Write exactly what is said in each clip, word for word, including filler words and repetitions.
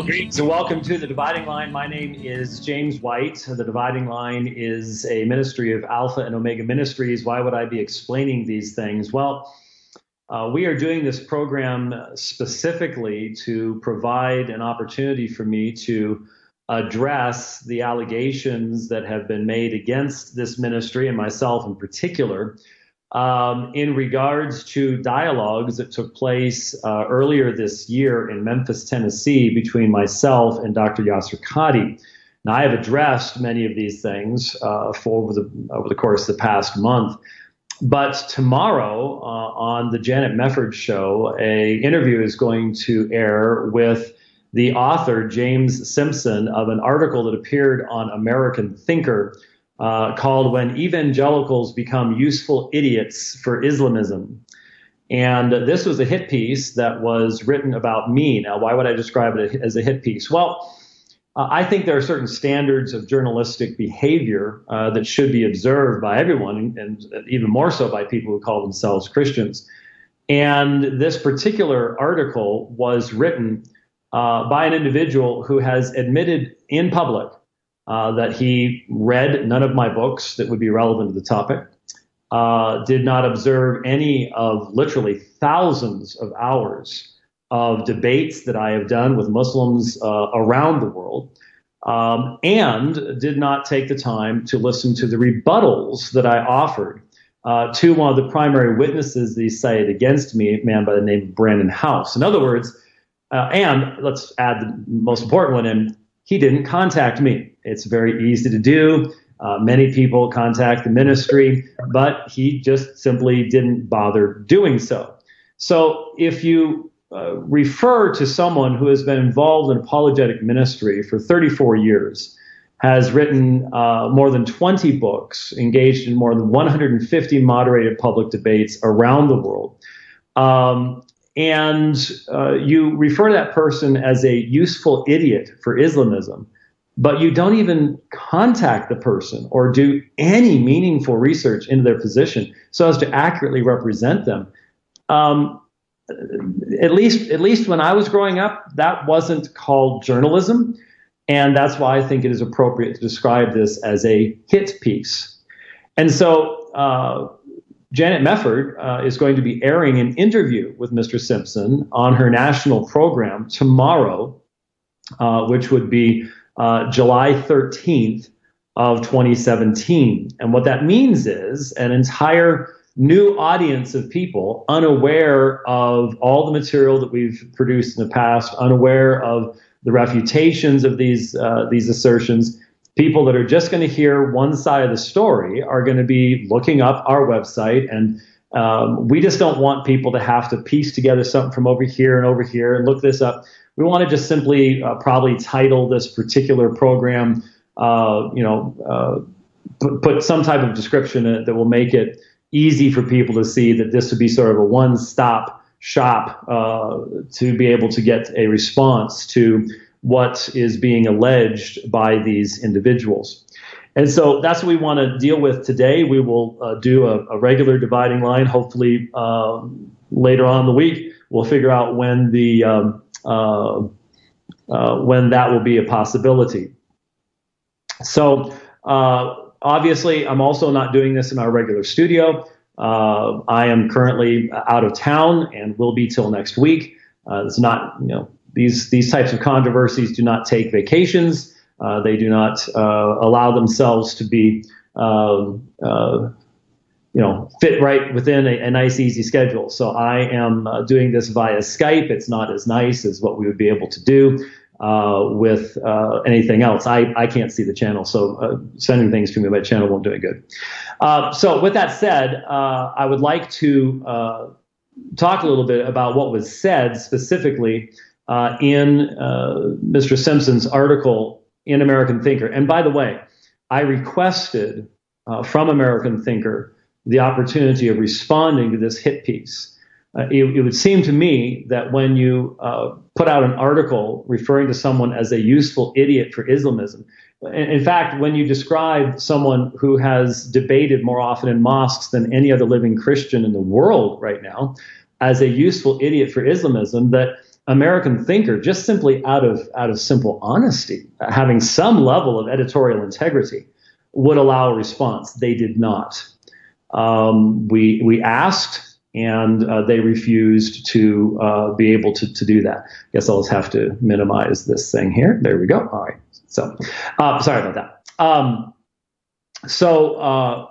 Well, greetings and welcome to The Dividing Line. My name is James White. The Dividing Line is a ministry of Alpha and Omega Ministries. Why would I be explaining these things? Well, uh, we are doing this program specifically to provide an opportunity for me to address the allegations that have been made against this ministry and myself in particular um, in regards to dialogues that took place uh, earlier this year in Memphis, Tennessee, between myself and Doctor Yasser Qadhi. Now, I have addressed many of these things uh, for over the over the course of the past month, but tomorrow uh, on the Janet Mefford show, a interview is going to air with the author, James Simpson, of an article that appeared on American Thinker uh, called When Evangelicals Become Useful Idiots for Islamism. And this was a hit piece that was written about me. Now, why would I describe it as a hit piece? Well, uh, I think there are certain standards of journalistic behavior uh, that should be observed by everyone, and, and even more so by people who call themselves Christians. And this particular article was written Uh, by an individual who has admitted in public uh, that he read none of my books that would be relevant to the topic, uh, did not observe any of literally thousands of hours of debates that I have done with Muslims uh, around the world, um, and did not take the time to listen to the rebuttals that I offered uh, to one of the primary witnesses that he cited against me, a man by the name of Brandon House. In other words, Uh, and let's add the most important one in, he didn't contact me. It's very easy to do. Uh, many people contact the ministry, but he just simply didn't bother doing so. So if you uh, refer to someone who has been involved in apologetic ministry for thirty-four years, has written uh, more than twenty books, engaged in more than one hundred fifty moderated public debates around the world, um, and uh, you refer to that person as a useful idiot for Islamism, but you don't even contact the person or do any meaningful research into their position so as to accurately represent them. Um, at least, at least when I was growing up, that wasn't called journalism, and that's why I think it is appropriate to describe this as a hit piece. And so, uh, Janet Mefford uh, is going to be airing an interview with Mister Simpson on her national program tomorrow, uh, which would be uh, July thirteenth of twenty seventeen. And what that means is an entire new audience of people unaware of all the material that we've produced in the past, unaware of the refutations of these uh, these assertions. People that are just going to hear one side of the story are going to be looking up our website, and um, we just don't want people to have to piece together something from over here and over here and look this up. We want to just simply uh, probably title this particular program, uh, you know, uh, put, put some type of description in it that will make it easy for people to see that this would be sort of a one-stop shop uh, to be able to get a response to what is being alleged by these individuals. And so that's what we want to deal with today. We will uh, do a, a regular dividing line. Hopefully um, later on in the week, we'll figure out when the um, uh, uh, when that will be a possibility. So uh, obviously, I'm also not doing this in our regular studio. Uh, I am currently out of town and will be till next week. Uh, it's not, you know, These these types of controversies do not take vacations. Uh, they do not uh, allow themselves to be, um, uh, you know, fit right within a, a nice, easy schedule. So I am uh, doing this via Skype. It's not as nice as what we would be able to do uh, with uh, anything else. I, I can't see the channel, so uh, sending things to me by channel won't do it good. Uh, so with that said, uh, I would like to uh, talk a little bit about what was said specifically Uh, in uh, Mister Simpson's article in American Thinker. And by the way, I requested uh, from American Thinker the opportunity of responding to this hit piece. Uh, it, it would seem to me that when you uh, put out an article referring to someone as a useful idiot for Islamism, in, in fact, when you describe someone who has debated more often in mosques than any other living Christian in the world right now as a useful idiot for Islamism, that American Thinker, just simply out of out of simple honesty, having some level of editorial integrity, would allow a response. They did not. Um, we we asked, and uh, they refused to uh, be able to to do that. I guess I'll just have to minimize this thing here. There we go. All right. So, uh, sorry about that. Um, so uh,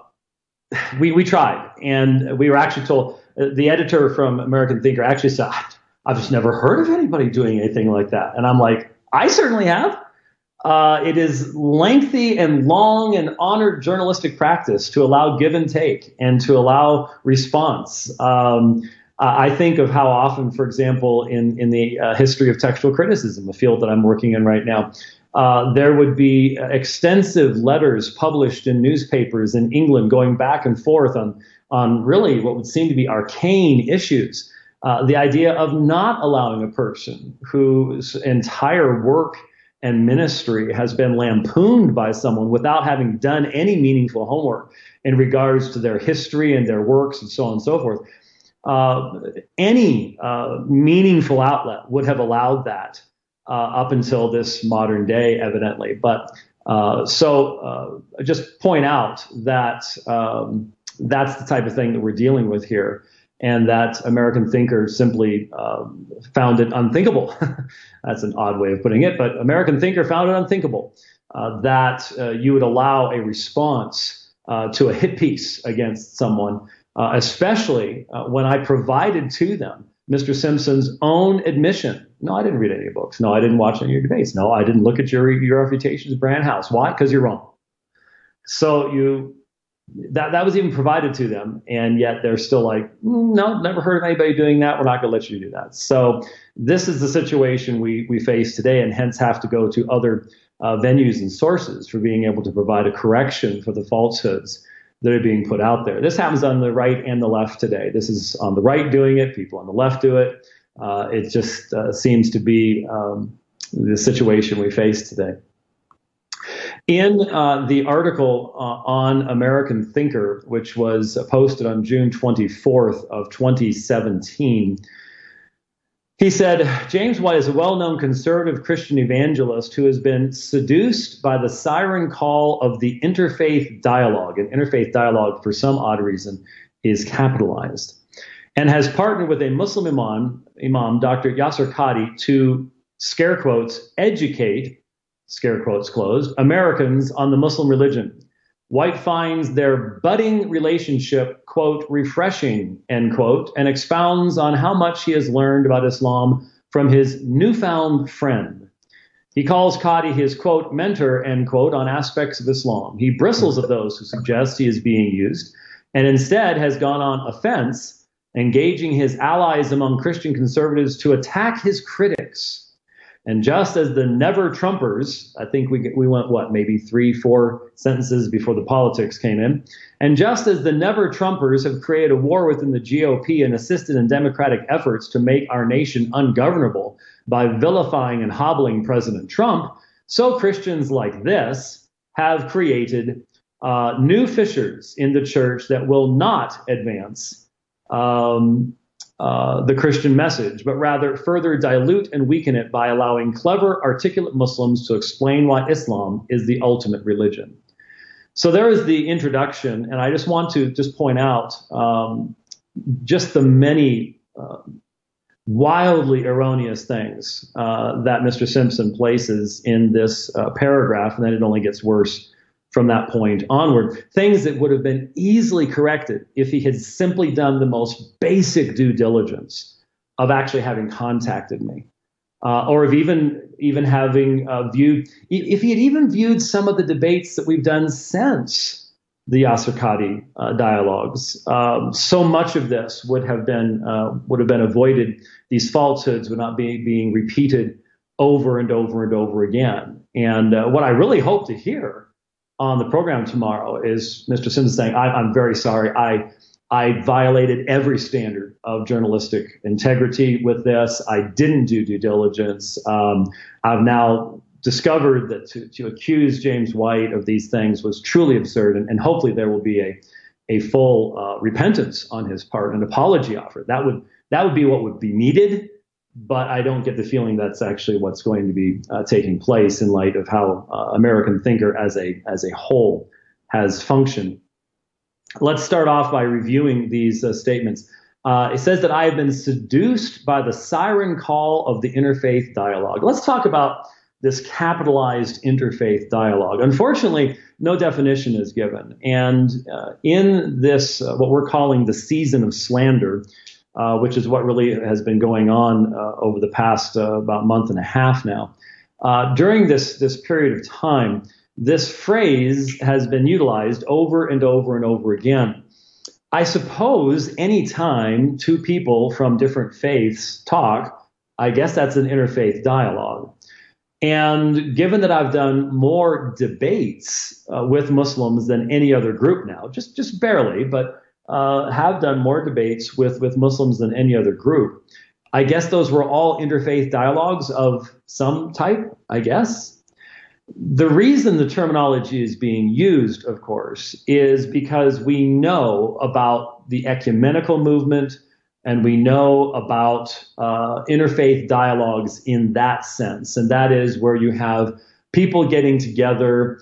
we we tried, and we were actually told. Uh, the editor from American Thinker actually said, I've just never heard of anybody doing anything like that. And I'm like, I certainly have. Uh, it is lengthy and long and honored journalistic practice to allow give and take and to allow response. Um, I think of how often, for example, in, in the uh, history of textual criticism, the field that I'm working in right now, uh, there would be extensive letters published in newspapers in England going back and forth on, on really what would seem to be arcane issues. Uh, the idea of not allowing a person whose entire work and ministry has been lampooned by someone without having done any meaningful homework in regards to their history and their works and so on and so forth. Uh, any uh, meaningful outlet would have allowed that uh, up until this modern day, evidently. But uh, so uh, just point out that um, that's the type of thing that we're dealing with here. And that American Thinker simply um, found it unthinkable. That's an odd way of putting it, but American Thinker found it unthinkable uh, that uh, you would allow a response uh, to a hit piece against someone, uh, especially uh, when I provided to them Mister Simpson's own admission. No, I didn't read any books. No, I didn't watch any of your debates. No, I didn't look at your, your refutations of Brand House. Why? Because you're wrong. So you... That that was even provided to them, and yet they're still like, no, never heard of anybody doing that. We're not going to let you do that. So this is the situation we we face today, and hence have to go to other uh, venues and sources for being able to provide a correction for the falsehoods that are being put out there. This happens on the right and the left today. This is on the right doing it. People on the left do it. Uh, it just uh, seems to be um, the situation we face today. In uh, the article uh, on American Thinker, which was posted on June twenty-fourth of twenty seventeen, he said, James White is a well-known conservative Christian evangelist who has been seduced by the siren call of the interfaith dialogue. And interfaith dialogue, for some odd reason, is capitalized, and has partnered with a Muslim imam, imam Doctor Yasir Qadhi, to, scare quotes, educate, scare quotes closed, Americans on the Muslim religion. White finds their budding relationship, quote, refreshing, end quote, and expounds on how much he has learned about Islam from his newfound friend. He calls Qadhi his, quote, mentor, end quote, on aspects of Islam. He bristles at those who suggest he is being used, and instead has gone on offense, engaging his allies among Christian conservatives to attack his critics. And just as the never-Trumpers, I think we we went, what, maybe three, four sentences before the politics came in, and just as the never-Trumpers have created a war within the G O P and assisted in Democratic efforts to make our nation ungovernable by vilifying and hobbling President Trump, so Christians like this have created uh, new fissures in the church that will not advance um Uh, the Christian message, but rather further dilute and weaken it by allowing clever, articulate Muslims to explain why Islam is the ultimate religion. So there is the introduction, and I just want to just point out um, just the many uh, wildly erroneous things uh, that Mister Simpson places in this uh, paragraph, and then it only gets worse from that point onward, things that would have been easily corrected if he had simply done the most basic due diligence of actually having contacted me, uh, or of even even having uh, viewed, if he had even viewed some of the debates that we've done since the Yasir Qadhi uh, dialogues. Um, so much of this would have been uh, would have been avoided. These falsehoods would not be being repeated over and over and over again. And uh, what I really hope to hear on the program tomorrow is Mister Simpson saying, I, I'm very sorry. I I violated every standard of journalistic integrity with this. I didn't do due diligence. Um, I've now discovered that to, to accuse James White of these things was truly absurd, and, and hopefully there will be a a full uh, repentance on his part, an apology offered. That would that would be what would be needed. but I don't get the feeling that's actually what's going to be uh, taking place in light of how uh, American thinker as a as a whole has functioned. Let's start off by reviewing these uh, statements. Uh, it says that I have been seduced by the siren call of the interfaith dialogue. Let's talk about this capitalized interfaith dialogue. Unfortunately, no definition is given. And uh, in this, uh, what we're calling the season of slander, uh, which is what really has been going on uh, over the past uh, about month and a half now, uh, during this, this period of time, this phrase has been utilized over and over and over again. I suppose any time two people from different faiths talk, I guess that's an interfaith dialogue. And given that I've done more debates uh, with Muslims than any other group now, just just barely, but uh, have done more debates with, with Muslims than any other group, I guess those were all interfaith dialogues of some type, I guess. The reason the terminology is being used, of course, is because we know about the ecumenical movement and we know about uh, interfaith dialogues in that sense. And that is where you have people getting together,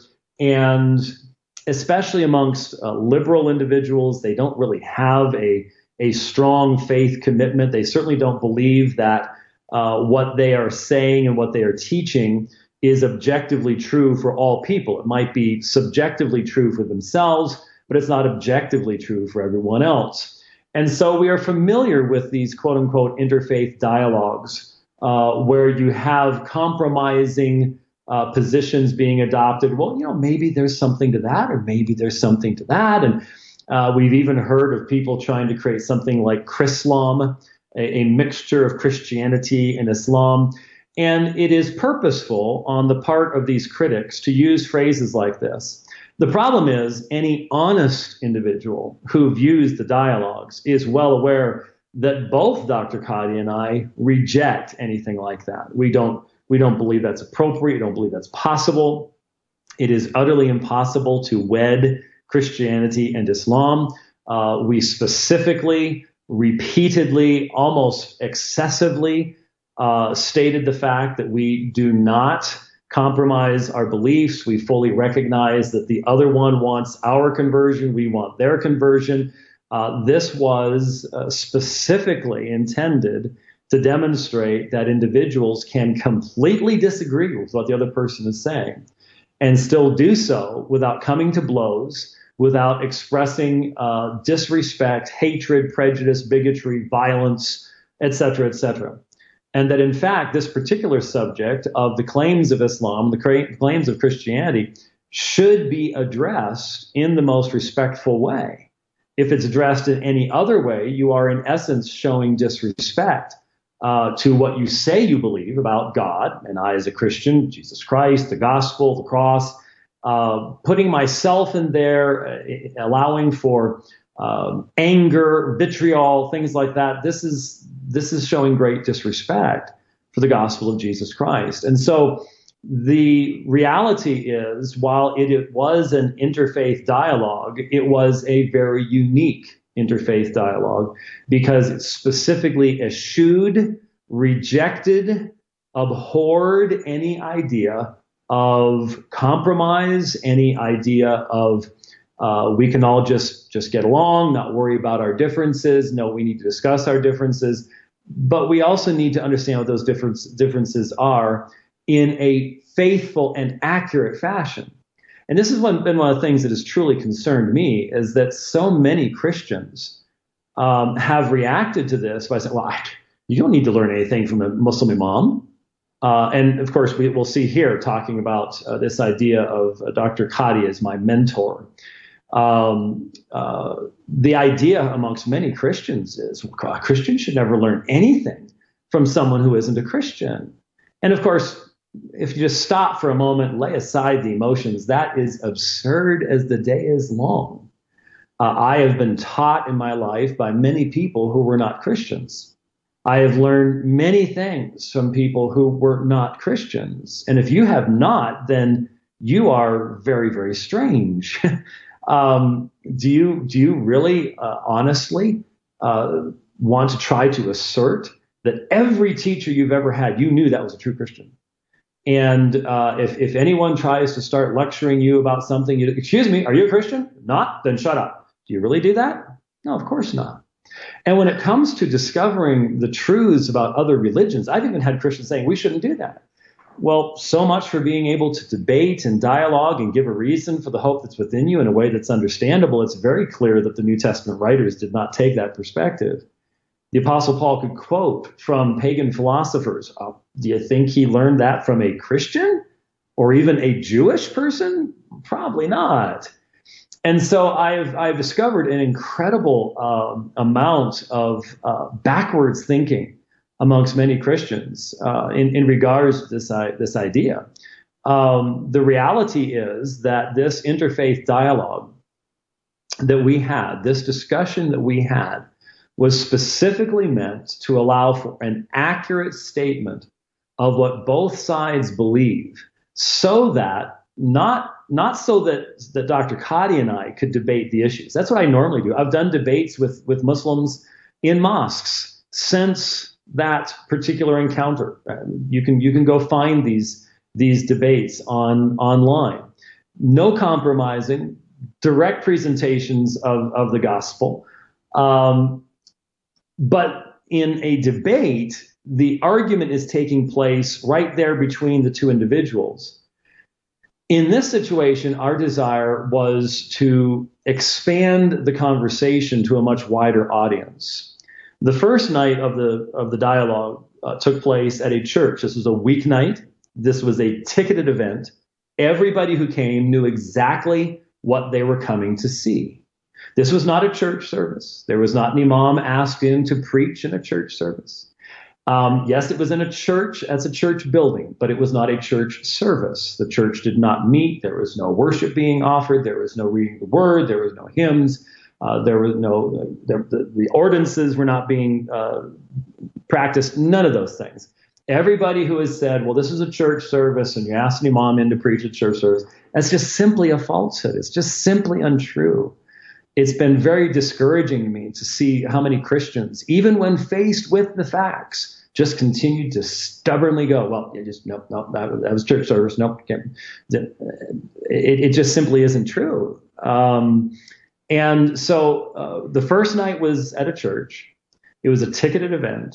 and especially amongst uh, liberal individuals, they don't really have a, a strong faith commitment. They certainly don't believe that uh, what they are saying and what they are teaching is objectively true for all people. It might be subjectively true for themselves, but it's not objectively true for everyone else. And so we are familiar with these quote unquote interfaith dialogues uh, where you have compromising uh, positions being adopted. Well, you know, maybe there's something to that, or maybe there's something to that. And uh, we've even heard of people trying to create something like Chrislam, a, a mixture of Christianity and Islam. And it is purposeful on the part of these critics to use phrases like this. The problem is any honest individual who views the dialogues is well aware that both Doctor Kadi and I reject anything like that. We don't, we don't believe that's appropriate. We don't believe that's possible. It is utterly impossible to wed Christianity and Islam. Uh, we specifically, repeatedly, almost excessively uh, stated the fact that we do not compromise our beliefs. We fully recognize that the other one wants our conversion. We want their conversion. Uh, this was uh, specifically intended to demonstrate that individuals can completely disagree with what the other person is saying and still do so without coming to blows, without expressing uh, disrespect, hatred, prejudice, bigotry, violence, et cetera, et cetera. And that, in fact, this particular subject of the claims of Islam, the claims of Christianity, should be addressed in the most respectful way. If it's addressed in any other way, you are, in essence, showing disrespect uh, to what you say you believe about God, and I as a Christian, Jesus Christ, the gospel, the cross, uh, putting myself in there, uh, allowing for uh, anger, vitriol, things like that. This is This is showing great disrespect for the gospel of Jesus Christ. And so the reality is, while it, it was an interfaith dialogue, it was a very unique interfaith dialogue because it specifically eschewed, rejected, abhorred any idea of compromise, any idea of uh, we can all just, just get along, not worry about our differences. No, we need to discuss our differences. But we also need to understand what those difference, differences are in a faithful and accurate fashion. And this has one, been one of the things that has truly concerned me, is that so many Christians um, have reacted to this by saying, well, I, you don't need to learn anything from a Muslim imam. Uh, and of course, we will see here talking about uh, this idea of uh, Doctor Kadi as my mentor. Um, uh, the idea amongst many Christians is well, a Christian should never learn anything from someone who isn't a Christian. And of course, if you just stop for a moment, lay aside the emotions, that is absurd as the day is long. Uh, I have been taught in my life by many people who were not Christians. I have learned many things from people who were not Christians. And if you have not, then you are very, very strange. um, do you do you really uh, honestly uh, want to try to assert that every teacher you've ever had, you knew that was a true Christian. And uh, if, if anyone tries to start lecturing you about something, you, excuse me, are you a Christian? Not? Then shut up. Do you really do that? No, of course not. And when it comes to discovering the truths about other religions, I've even had Christians saying we shouldn't do that. Well, so much for being able to debate and dialogue and give a reason for the hope that's within you in a way that's understandable. It's very clear that the New Testament writers did not take that perspective. The Apostle Paul could quote from pagan philosophers. Uh, do you think he learned that from a Christian or even a Jewish person? Probably not. And so I've I've discovered an incredible um, amount of uh, backwards thinking amongst many Christians uh, in, in regards to this, uh, this idea. Um, the reality is that this interfaith dialogue that we had, this discussion that we had, was specifically meant to allow for an accurate statement of what both sides believe, so that not not so that, that Doctor Kadi and I could debate the issues. That's what I normally do. I've done debates with, with Muslims in mosques since that particular encounter. You can you can go find these these debates on online. No compromising, direct presentations of, of the gospel. Um, but in a debate, the argument is taking place right there between the two individuals. In this situation, our desire was to expand the conversation to a much wider audience. The first night of the of the dialogue uh, took place at a church. This was a weeknight. This was a ticketed event. Everybody who came knew exactly what they were coming to see. This was not a church service. There was not an imam asked in to preach in a church service. Um, yes, it was in a church, as a church building, but it was not a church service. The church did not meet. There was no worship being offered. There was no reading the word. There was no hymns. Uh, there was no, uh, the, the, the ordinances were not being uh, practiced, none of those things. Everybody who has said, well, this is a church service and you asked an imam in to preach at church service, that's just simply a falsehood. It's just simply untrue. It's been very discouraging to me to see how many Christians, even when faced with the facts, just continued to stubbornly go, well, you just, nope, nope, that was, that was church service. Nope, can't. It, it just simply isn't true. Um, And so uh, the first night was at a church. It was a ticketed event.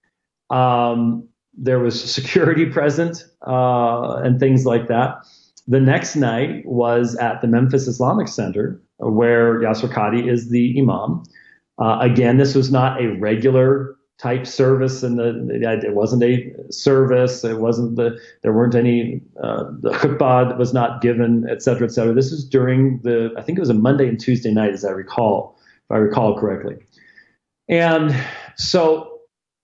Um, there was security present uh, and things like that. The next night was at the Memphis Islamic Center, where Yasser Qadhi is the imam. Uh, again, this was not a regular type service, and the, it wasn't a service. It wasn't the there weren't any uh, the khutbah was not given, et cetera, et cetera. This was during the I think it was a Monday and Tuesday night, as I recall, if I recall correctly. And so,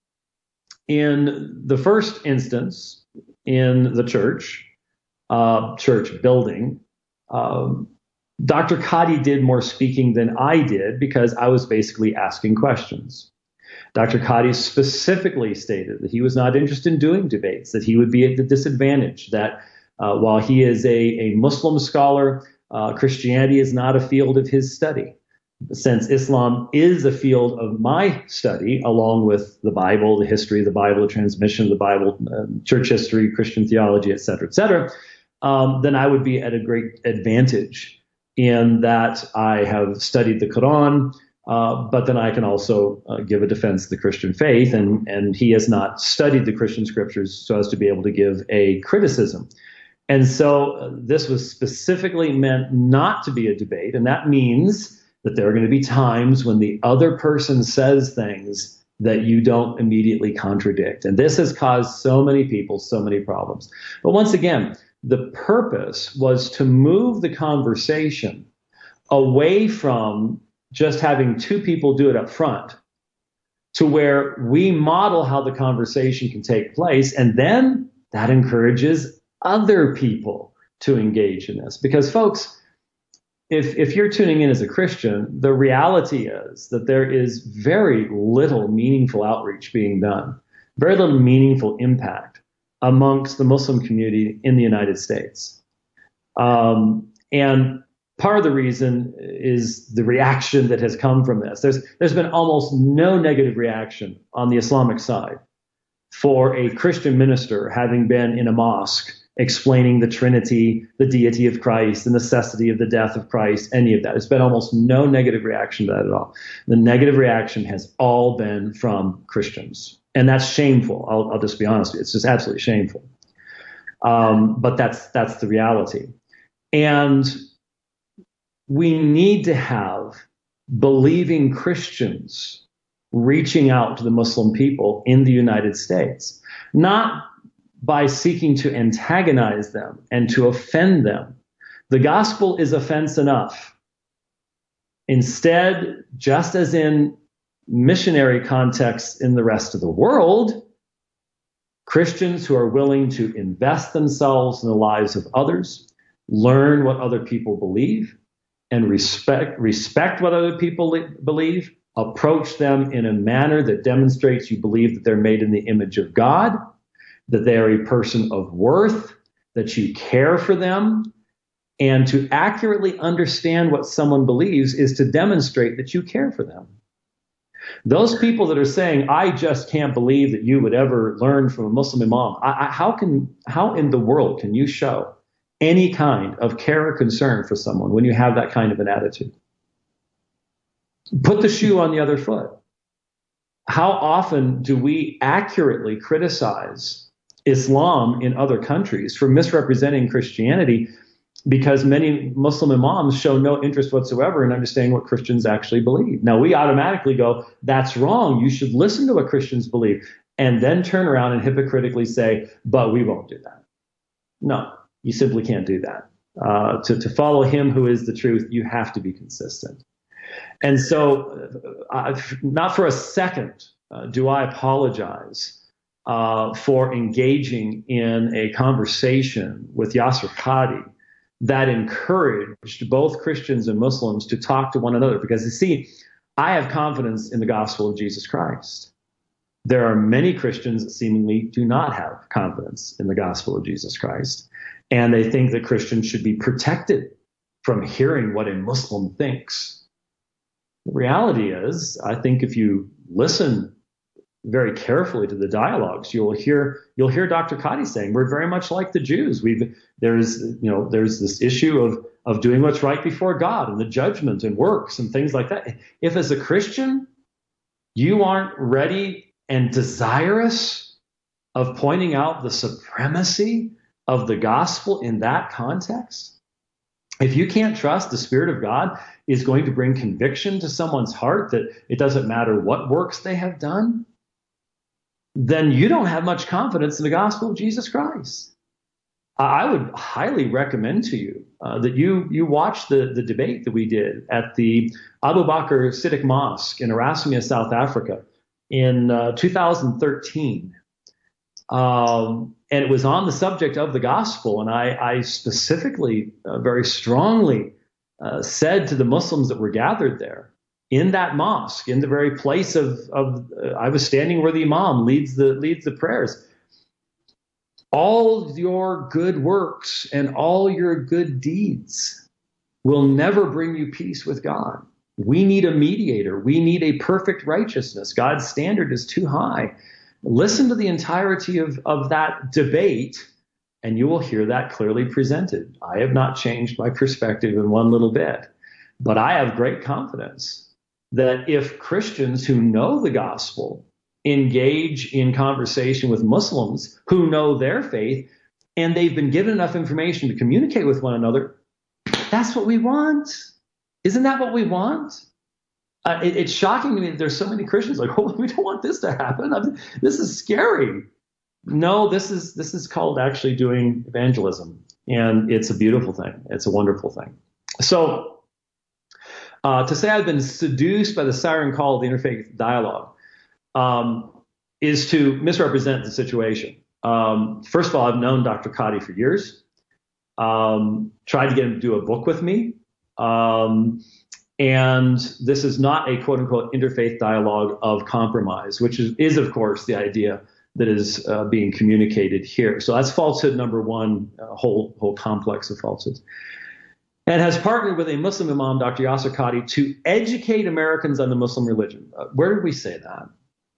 in the first instance, in the church, uh, church building, um, Doctor Qadhi did more speaking than I did because I was basically asking questions. Doctor Qadhi specifically stated that he was not interested in doing debates, that he would be at the disadvantage, that uh, while he is a, a Muslim scholar, uh, Christianity is not a field of his study. Since Islam is a field of my study, along with the Bible, the history of the Bible, the transmission of the Bible, uh, church history, Christian theology, et cetera, et cetera, um, then I would be at a great advantage in that I have studied the Quran, uh, but then I can also uh, give a defense of the Christian faith, and, and he has not studied the Christian scriptures so as to be able to give a criticism. And so uh, this was specifically meant not to be a debate, and that means that there are going to be times when the other person says things that you don't immediately contradict. And this has caused so many people so many problems. But once again, the purpose was to move the conversation away from just having two people do it up front to where we model how the conversation can take place. And then that encourages other people to engage in this. Because folks, If if you're tuning in as a Christian, the reality is that there is very little meaningful outreach being done, very little meaningful impact amongst the Muslim community in the United States. Um, and part of the reason is the reaction that has come from this. There's there's been almost no negative reaction on the Islamic side for a Christian minister having been in a mosque explaining the Trinity, the deity of Christ, the necessity of the death of Christ, any of that. There's been almost no negative reaction to that at all. The negative reaction has all been from Christians. And that's shameful. I'll, I'll just be honest with you. It's just absolutely shameful. Um, but that's that's the reality. And we need to have believing Christians reaching out to the Muslim people in the United States, not by seeking to antagonize them and to offend them. The gospel is offense enough. Instead, just as in missionary contexts in the rest of the world, Christians who are willing to invest themselves in the lives of others, learn what other people believe, and respect respect what other people believe, approach them in a manner that demonstrates you believe that they're made in the image of God, that they are a person of worth, that you care for them. And to accurately understand what someone believes is to demonstrate that you care for them. Those people that are saying, I just can't believe that you would ever learn from a Muslim imam, I, I, how can, how in the world can you show any kind of care or concern for someone when you have that kind of an attitude? Put the shoe on the other foot. How often do we accurately criticize Islam in other countries for misrepresenting Christianity because many Muslim imams show no interest whatsoever in understanding what Christians actually believe? Now, we automatically go, that's wrong. You should listen to what Christians believe, and then turn around and hypocritically say, but we won't do that. No, you simply can't do that. Uh, to, to follow him who is the truth, you have to be consistent. And so uh, not for a second uh, do I apologize uh, for engaging in a conversation with Yasir Qadhi that encouraged both Christians and Muslims to talk to one another. Because you see, I have confidence in the gospel of Jesus Christ. There are many Christians that seemingly do not have confidence in the gospel of Jesus Christ. And they think that Christians should be protected from hearing what a Muslim thinks. The reality is, I think if you listen very carefully to the dialogues, you'll hear you'll hear Doctor Qadhi saying we're very much like the Jews. We've there's you know there's this issue of of doing what's right before God and the judgment and works and things like that. If as a Christian you aren't ready and desirous of pointing out the supremacy of the gospel in that context, if you can't trust the Spirit of God is going to bring conviction to someone's heart that it doesn't matter what works they have done, then you don't have much confidence in the gospel of Jesus Christ. I would highly recommend to you uh, that you you watch the, the debate that we did at the Abu Bakr Siddiq Mosque in Erasmia, South Africa in uh, two thousand thirteen. Um, and it was on the subject of the gospel. And I, I specifically, uh, very strongly uh, said to the Muslims that were gathered there in that mosque, in the very place of, of uh, I was standing where the imam leads the, leads the prayers. All your good works and all your good deeds will never bring you peace with God. We need a mediator. We need a perfect righteousness. God's standard is too high. Listen to the entirety of, of that debate, and you will hear that clearly presented. I have not changed my perspective in one little bit, but I have great confidence that if Christians who know the gospel engage in conversation with Muslims who know their faith, and they've been given enough information to communicate with one another, that's what we want. Isn't that what we want? Uh, it, it's shocking to me that there's so many Christians like, oh, we don't want this to happen. I mean, this is scary. No, this is this is called actually doing evangelism, and it's a beautiful thing. It's a wonderful thing. So uh, to say I've been seduced by the siren call of the interfaith dialogue um, is to misrepresent the situation. Um, first of all, I've known Doctor Qadhi for years. Um, tried to get him to do a book with me. Um, And this is not a quote unquote interfaith dialogue of compromise, which is, is of course, the idea that is uh, being communicated here. So that's falsehood number one, a whole, whole complex of falsehoods. And has partnered with a Muslim imam, Doctor Yasir Qadhi, to educate Americans on the Muslim religion. Uh, where did we say that?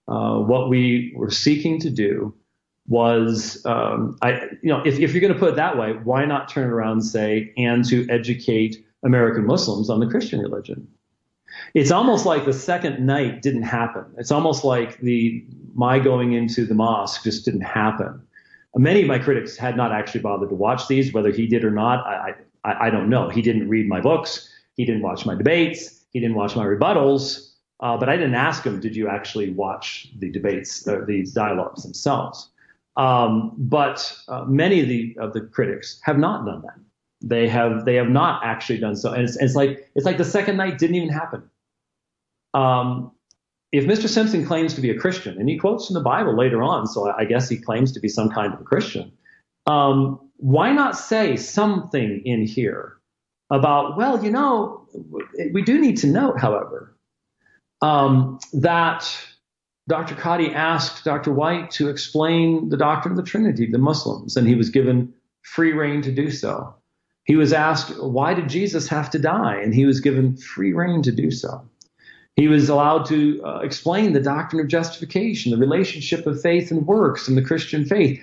Uh, what we were seeking to do was, um, I, you know, if, if you're going to put it that way, why not turn around and say, and to educate American Muslims on the Christian religion? It's almost like the second night didn't happen. It's almost like the my going into the mosque just didn't happen. Many of my critics had not actually bothered to watch these. Whether he did or not, I, I, I don't know. He didn't read my books. He didn't watch my debates. He didn't watch my rebuttals. Uh, but I didn't ask him, did you actually watch the debates, or the dialogues themselves? Um, but uh, many of the of the critics have not done that. They have they have not actually done so, and it's, it's like it's like the second night didn't even happen. Um, if Mister Simpson claims to be a Christian, and he quotes from the Bible later on, so I guess he claims to be some kind of a Christian, um, why not say something in here about, well, you know, we do need to note, however, um, that Doctor Qadhi asked Doctor White to explain the doctrine of the Trinity to the Muslims, and he was given free rein to do so. He was asked, why did Jesus have to die? And he was given free rein to do so. He was allowed to uh, explain the doctrine of justification, the relationship of faith and works in the Christian faith.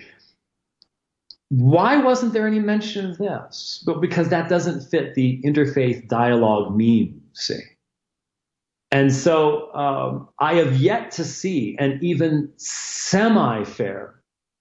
Why wasn't there any mention of this? But because that doesn't fit the interfaith dialogue meme, see. And so um, I have yet to see an even semi-fair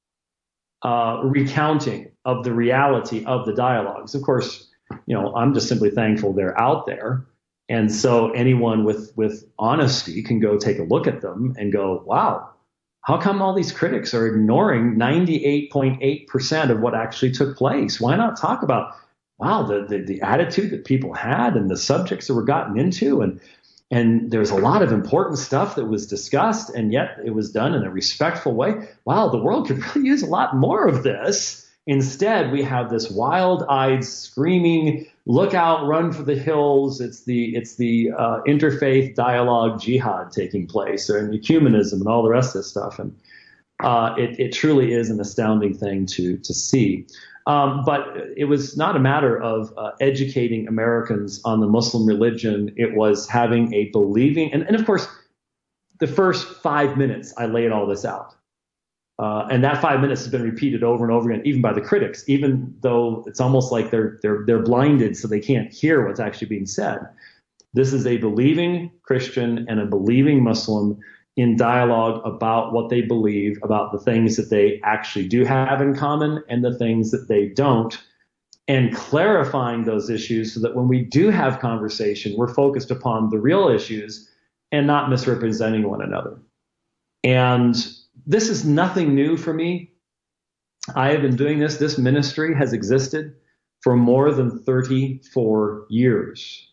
uh, recounting of the reality of the dialogues. Of course, you know, I'm just simply thankful they're out there. And so anyone with, with honesty can go take a look at them and go, wow, how come all these critics are ignoring ninety-eight point eight percent of what actually took place? Why not talk about, wow, the, the, the attitude that people had and the subjects that were gotten into? And, and there's a lot of important stuff that was discussed, and yet it was done in a respectful way. Wow, the world could really use a lot more of this. Instead, we have this wild-eyed, screaming, look out, run for the hills. It's the it's the uh, interfaith dialogue jihad taking place, and ecumenism and all the rest of this stuff. And uh, it, it truly is an astounding thing to to see. Um, but it was not a matter of uh, educating Americans on the Muslim religion. It was having a believing, and, and of course, the first five minutes I laid all this out. Uh, and that five minutes has been repeated over and over again, even by the critics, even though it's almost like they're they're they're blinded, so they can't hear what's actually being said. This is a believing Christian and a believing Muslim in dialogue about what they believe, about the things that they actually do have in common and the things that they don't, and clarifying those issues so that when we do have conversation, we're focused upon the real issues and not misrepresenting one another. And this is nothing new for me. I have been doing this. This ministry has existed for more than thirty-four years.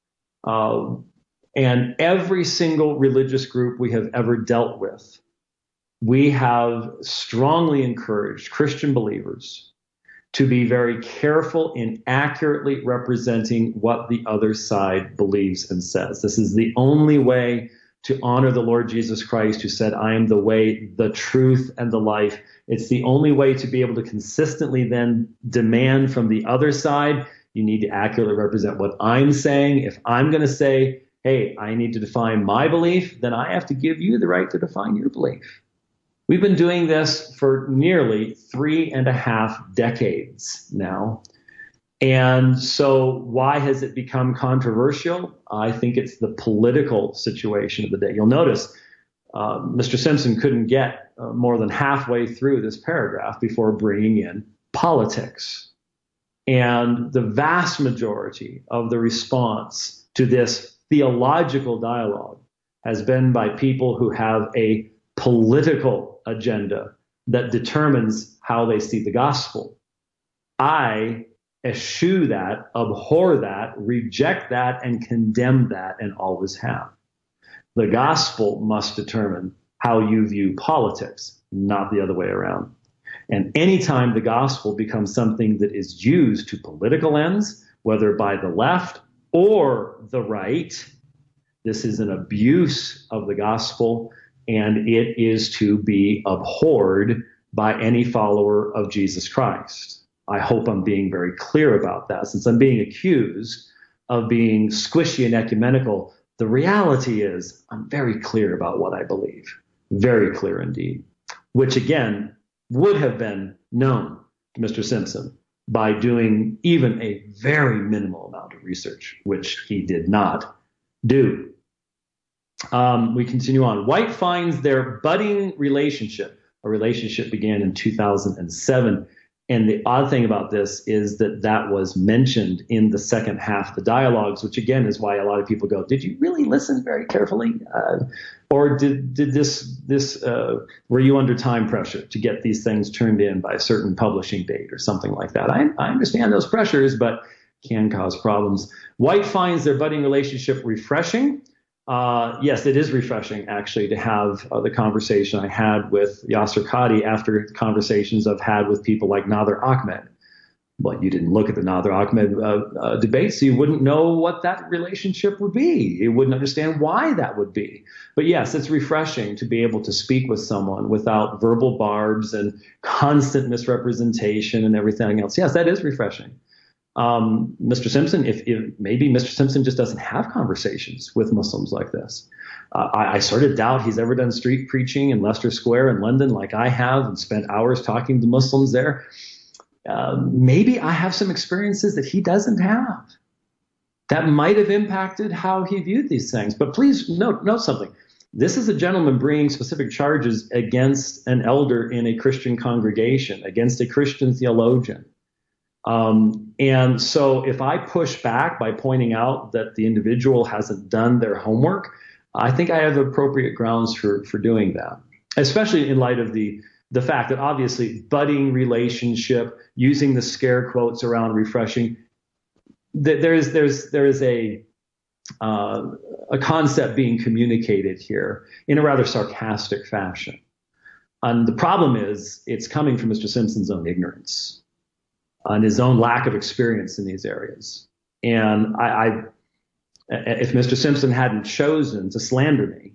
Uh, and every single religious group we have ever dealt with, we have strongly encouraged Christian believers to be very careful in accurately representing what the other side believes and says. This is the only way to honor the Lord Jesus Christ, who said, I am the way, the truth, and the life. It's the only way to be able to consistently then demand from the other side, you need to accurately represent what I'm saying. If I'm going to say, hey, I need to define my belief, then I have to give you the right to define your belief. We've been doing this for nearly three and a half decades now. And so why has it become controversial? I think it's the political situation of the day. You'll notice uh, Mister Simpson couldn't get uh, more than halfway through this paragraph before bringing in politics. And the vast majority of the response to this theological dialogue has been by people who have a political agenda that determines how they see the gospel. I eschew that, abhor that, reject that, and condemn that, and always have. The gospel must determine how you view politics, not the other way around. And anytime the gospel becomes something that is used to political ends, whether by the left or the right, this is an abuse of the gospel, and it is to be abhorred by any follower of Jesus Christ. I hope I'm being very clear about that. Since I'm being accused of being squishy and ecumenical, the reality is I'm very clear about what I believe. very clear indeed, which again would have been known to Mister Simpson by doing even a very minimal amount of research, which he did not do. Um, we continue on. White finds their budding relationship. A relationship began in two thousand seven. And the odd thing about this is that that was mentioned in the second half of the dialogues, which again is why a lot of people go, did you really listen very carefully? Uh, or did did this, this uh, were you under time pressure to get these things turned in by a certain publishing date or something like that? I, I understand those pressures, but can cause problems. White finds their budding relationship refreshing. Uh, yes, it is refreshing, actually, to have uh, the conversation I had with Yasser Qadhi after conversations I've had with people like Nader Ahmed. Well, you didn't look at the Nader Ahmed uh, uh, debate, so you wouldn't know what that relationship would be. You wouldn't understand why that would be. But yes, it's refreshing to be able to speak with someone without verbal barbs and constant misrepresentation and everything else. Yes, that is refreshing. Um, Mister Simpson, if, if maybe Mister Simpson just doesn't have conversations with Muslims like this. Uh, I, I sort of doubt he's ever done street preaching in Leicester Square in London like I have and spent hours talking to Muslims there. Uh, maybe I have some experiences that he doesn't have. That might have impacted how he viewed these things. But please note, note something. This is a gentleman bringing specific charges against an elder in a Christian congregation, against a Christian theologian. Um, and so if I push back by pointing out that the individual hasn't done their homework, I think I have appropriate grounds for, for doing that, especially in light of the, the fact that obviously budding relationship, using the scare quotes around refreshing, that there's, there's, there is a, uh, a concept being communicated here in a rather sarcastic fashion. And the problem is it's coming from Mister Simpson's own ignorance and his own lack of experience in these areas. And I, I if Mister Simpson hadn't chosen to slander me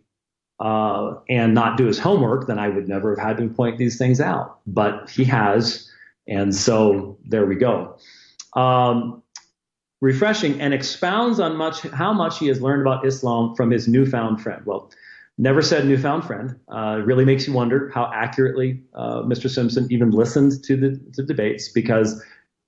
uh, and not do his homework, then I would never have had to point these things out. But he has, and so there we go. Um, refreshing, and expounds on much how much he has learned about Islam from his newfound friend. Well, never said newfound friend. Uh, it really makes you wonder how accurately uh, Mister Simpson even listened to the to debates, because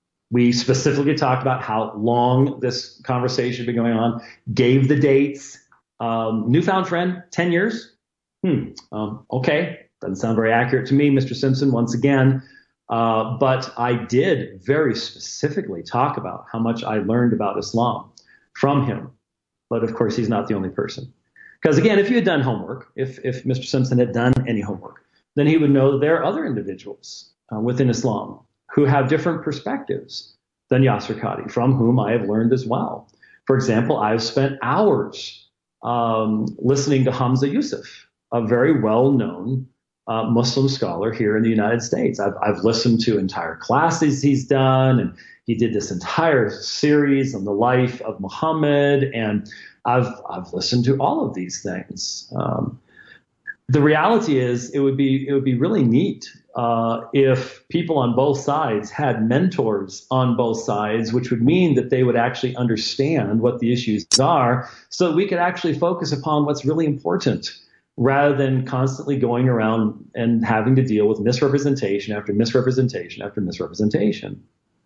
we specifically talked about how long this conversation had been going on, gave the dates. Um, newfound friend, ten years. Hmm. Um, okay. Doesn't sound very accurate to me, Mister Simpson, once again. Uh, but I did very specifically talk about how much I learned about Islam from him. But of course, he's not the only person. Because again, if you had done homework, if, if Mister Simpson had done any homework, then he would know that there are other individuals uh, within Islam who have different perspectives than Yasser Qadhi, from whom I have learned as well. For example, I've spent hours um, listening to Hamza Yusuf, a very well-known uh, Muslim scholar here in the United States. I've, I've listened to entire classes he's done, and he did this entire series on the life of Muhammad, and I've I've listened to all of these things. Um, the reality is, it would be it would be really neat uh, if people on both sides had mentors on both sides, which would mean that they would actually understand what the issues are, so that we could actually focus upon what's really important, rather than constantly going around and having to deal with misrepresentation after misrepresentation after misrepresentation.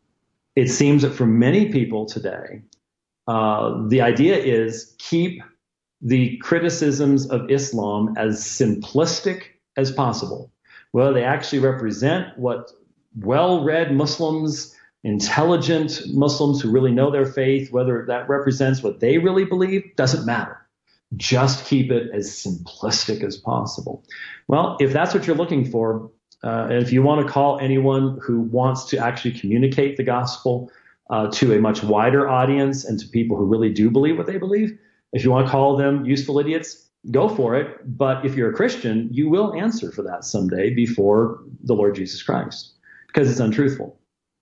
It seems that for many people today, uh, the idea is keep the criticisms of Islam as simplistic as possible. Well, they actually represent what well-read Muslims, intelligent Muslims who really know their faith, whether that represents what they really believe, doesn't matter. Just keep it as simplistic as possible. Well, if that's what you're looking for, uh, and if you want to call anyone who wants to actually communicate the gospel uh, to a much wider audience and to people who really do believe what they believe, if you want to call them useful idiots, go for it. But if you're a Christian, you will answer for that someday before the Lord Jesus Christ, because it's untruthful.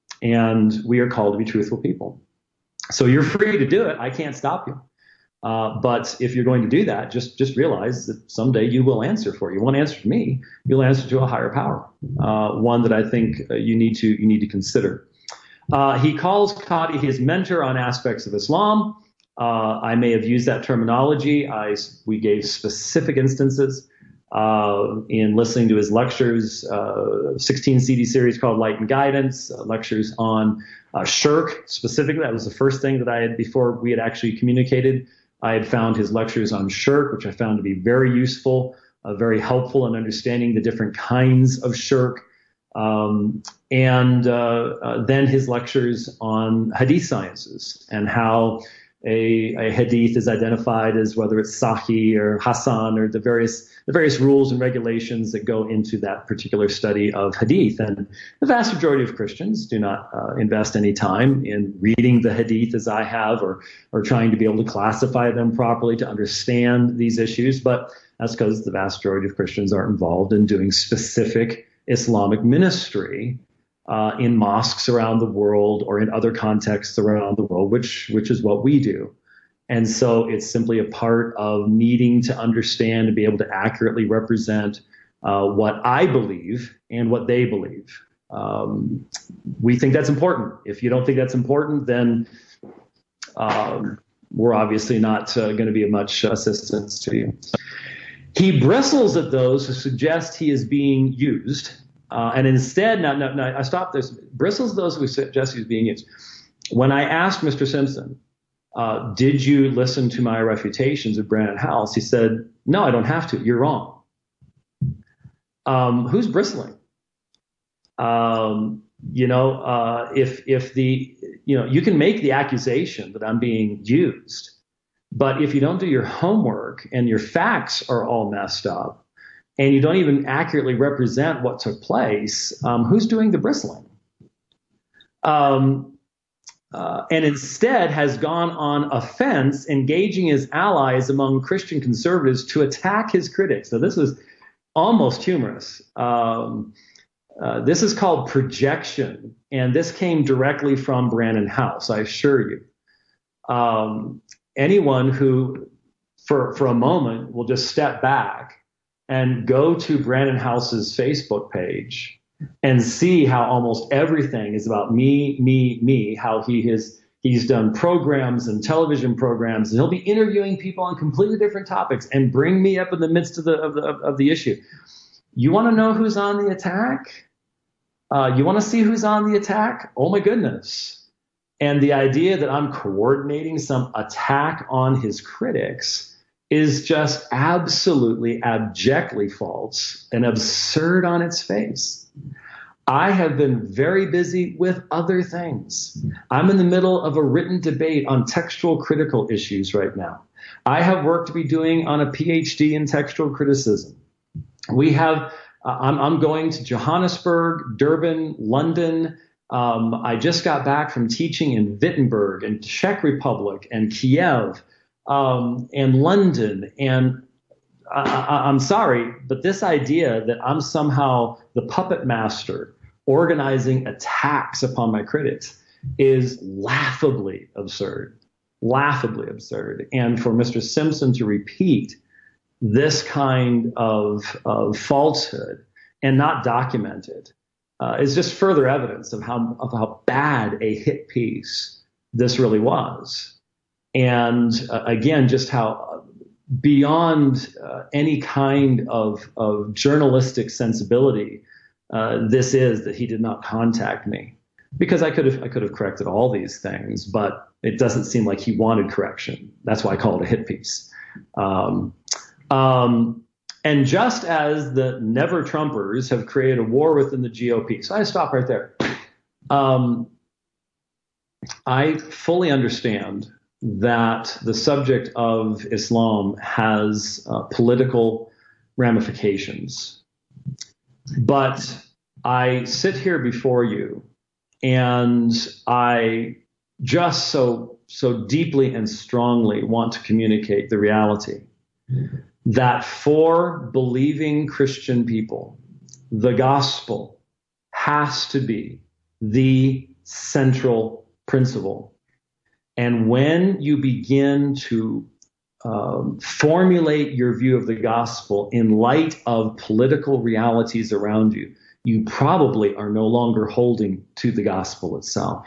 And we are called to be truthful people. So you're free to do it. I can't stop you. Uh, but if you're going to do that, just just realize that someday you will answer for it. You won't answer to me. You'll answer to a higher power, uh, one that I think uh, you need to you need to consider. Uh, he calls Qadhi his mentor on aspects of Islam. Uh, I may have used that terminology. I, we gave specific instances uh, in listening to his lectures, uh, sixteen C D series called Light and Guidance, uh, lectures on uh, shirk specifically. That was the first thing that I had, before we had actually communicated, I had found his lectures on shirk, which I found to be very useful, uh, very helpful in understanding the different kinds of shirk. Um, and uh, uh, then his lectures on hadith sciences and how a, a hadith is identified as whether it's Sahih or Hasan or the various the various rules and regulations that go into that particular study of hadith. And the vast majority of Christians do not uh, invest any time in reading the hadith as I have, or or trying to be able to classify them properly to understand these issues. But that's because the vast majority of Christians are involved in doing specific Islamic ministry uh, in mosques around the world or in other contexts around the world, which which is what we do. And so it's simply a part of needing to understand and be able to accurately represent uh, what I believe and what they believe. Um, we think that's important. If you don't think that's important, then um, we're obviously not uh, going to be of much assistance to you. He bristles at those who suggest he is being used, uh, and instead, now, now, now I stopped this, bristles those who suggest he's being used. When I asked Mister Simpson, uh, did you listen to my refutations of Brannon Howse, he said, no, I don't have to. You're wrong. Um, who's bristling? Um, you know, uh, if if the, you know, you can make the accusation that I'm being used, but if you don't do your homework and your facts are all messed up and you don't even accurately represent what took place, um, who's doing the bristling? Um, uh, and instead has gone on offense, engaging his allies among Christian conservatives to attack his critics. So this is almost humorous. Um, uh, this is called projection, and this came directly from Brannon Howse, I assure you. Um, anyone who, for, for a moment, will just step back and go to Brannon Howse's Facebook page and see how almost everything is about me, me, me, how he has, he's done programs and television programs, and he'll be interviewing people on completely different topics and bring me up in the midst of the, of the, of the issue. You want to know who's on the attack? Uh, you want to see who's on the attack? Oh my goodness. And the idea that I'm coordinating some attack on his critics is just absolutely abjectly false and absurd on its face. I have been very busy with other things. I'm in the middle of a written debate on textual critical issues right now. I have work to be doing on a P H D in textual criticism. We have, uh, I'm, I'm going to Johannesburg, Durban, London. Um, I just got back from teaching in Wittenberg and Czech Republic and Kiev um, and London. And I, I, I'm sorry, but this idea that I'm somehow the puppet master organizing attacks upon my critics is laughably absurd, laughably absurd. And for Mister Simpson to repeat this kind of, of falsehood and not document it Uh, is just further evidence of how of how bad a hit piece this really was. And uh, again, just how beyond uh, any kind of, of journalistic sensibility uh, this is that he did not contact me. Because I could have I could have corrected all these things, but it doesn't seem like he wanted correction. That's why I call it a hit piece. Um, um, And just as the Never Trumpers have created a war within the G O P. So I stop right there. Um, I fully understand that the subject of Islam has uh, political ramifications. But I sit here before you and I just so, so deeply and strongly want to communicate the reality that for believing Christian people, the gospel has to be the central principle. And when you begin to um, formulate your view of the gospel in light of political realities around you, you probably are no longer holding to the gospel itself.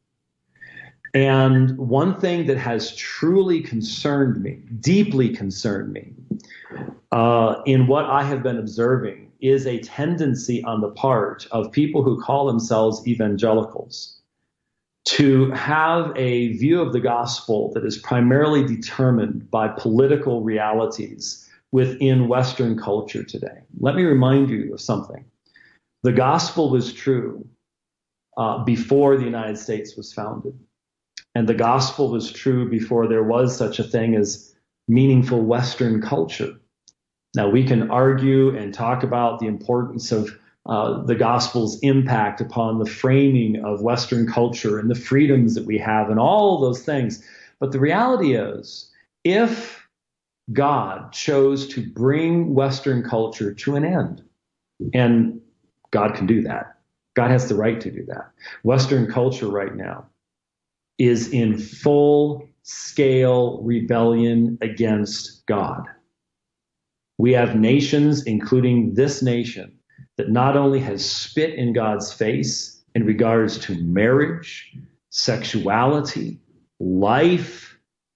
And one thing that has truly concerned me, deeply concerned me, uh, in what I have been observing is a tendency on the part of people who call themselves evangelicals to have a view of the gospel that is primarily determined by political realities within Western culture today. Let me remind you of something. The gospel was true uh, before the United States was founded. And the gospel was true before there was such a thing as meaningful Western culture. Now, we can argue and talk about the importance of uh, the gospel's impact upon the framing of Western culture and the freedoms that we have and all those things. But the reality is, if God chose to bring Western culture to an end, and God can do that. God has the right to do that. Western culture right now is in full-scale rebellion against God. We have nations, including this nation, that not only has spit in God's face in regards to marriage, sexuality, life.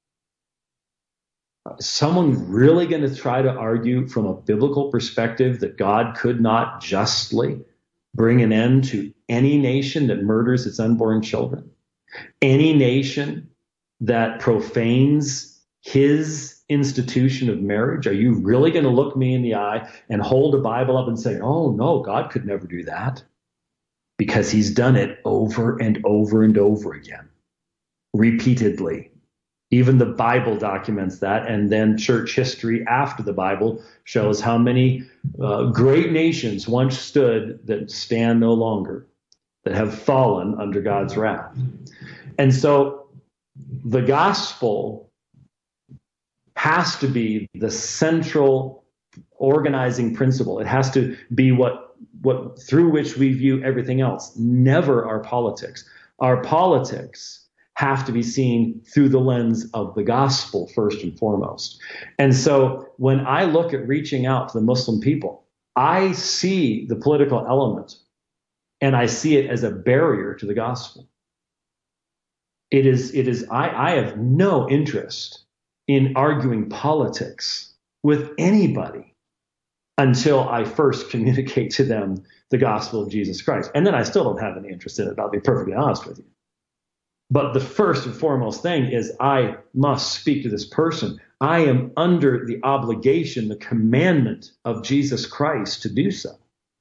Someone really going to try to argue from a biblical perspective that God could not justly bring an end to any nation that murders its unborn children? Any nation that profanes his institution of marriage? Are you really going to look me in the eye and hold a Bible up and say, oh, no, God could never do that? Because he's done it over and over and over again, repeatedly. Even the Bible documents that, and then church history after the Bible shows how many uh, great nations once stood that stand no longer, that have fallen under God's wrath. And so the gospel has to be the central organizing principle. It has to be what, what through which we view everything else, never our politics. Our politics have to be seen through the lens of the gospel first and foremost. And so when I look at reaching out to the Muslim people, I see the political element and I see it as a barrier to the gospel. It is, it is, I, I have no interest in arguing politics with anybody until I first communicate to them the gospel of Jesus Christ. And then I still don't have any interest in it, I'll be perfectly honest with you. But the first and foremost thing is I must speak to this person. I am under the obligation, the commandment of Jesus Christ to do so.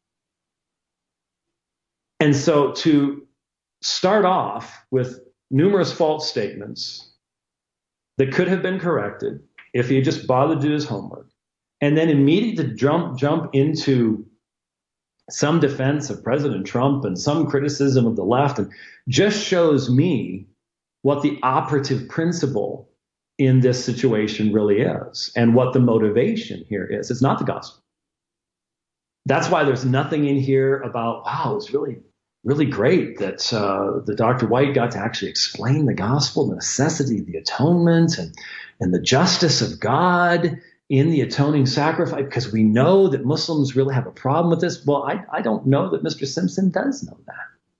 And so to start off with numerous false statements that could have been corrected if he had just bothered to do his homework, and then immediately jump, jump into some defense of President Trump and some criticism of the left, and just shows me what the operative principle in this situation really is and what the motivation here is. It's not the gospel. That's why there's nothing in here about, wow, it's really, really great that uh, the Doctor White got to actually explain the gospel, the necessity of the atonement and, and the justice of God in the atoning sacrifice, because we know that Muslims really have a problem with this. Well, I, I don't know that Mister Simpson does know that.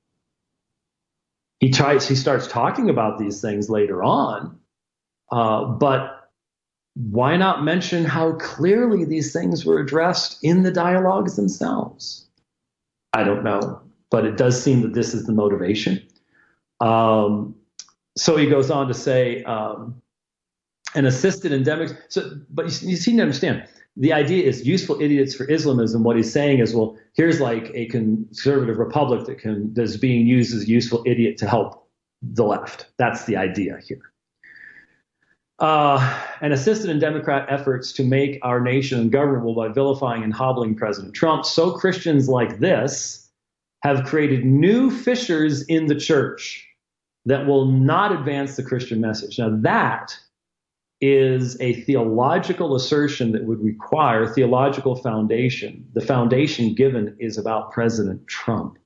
He tries, he starts talking about these things later on, uh, but why not mention how clearly these things were addressed in the dialogues themselves? I don't know, but it does seem that this is the motivation. Um, so he goes on to say, um, an assisted endemic. So, but you, you seem to understand the idea is useful idiots for Islamism. What he's saying is, well, here's like a conservative republic that can that's being used as a useful idiot to help the left. That's the idea here. Uh, and assisted in Democrat efforts to make our nation governable by vilifying and hobbling President Trump. So Christians like this have created new fissures in the church that will not advance the Christian message. Now that is a theological assertion that would require theological foundation. The foundation given is about President Trump.